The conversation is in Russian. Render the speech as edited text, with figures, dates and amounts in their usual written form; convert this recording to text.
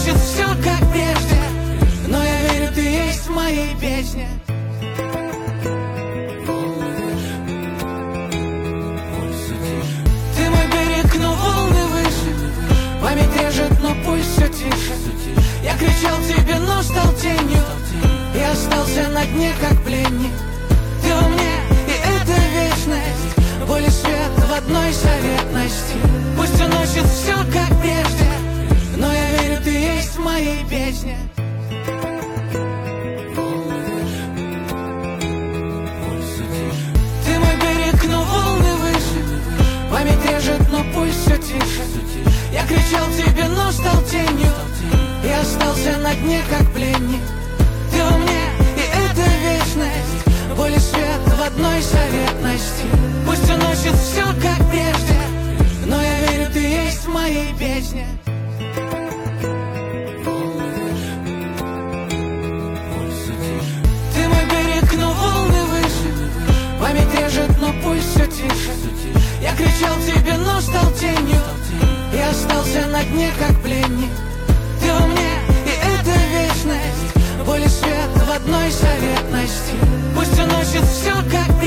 уносит все как прежде, но я верю, ты есть в моей песне. Ты мой берег, но волны выше, память режет, но пусть все тише. Я кричал тебе, но стал тенью, и остался на дне, как пленник. Ты во мне, и это вечность, боль и свет в одной советности. Пусть уносит все как прежде, но я верю, ты есть в моей песне. Ты мой берег, но волны выше, память режет, но пусть все тише. Я кричал тебе, но стал тенью, и остался на дне, как пленник. Ты во мне, и это вечность, боль и свет в одной советности. Пусть уносит все как прежде, но я верю, ты есть в моей песне. Ты мой берег, но волны выше, память режет, но пусть все тише. Я кричал тебе, но стал тенью, и остался на дне, как пленник. Ты во мне, и это вечность, боль и свет в одной советности. Пусть уносит все как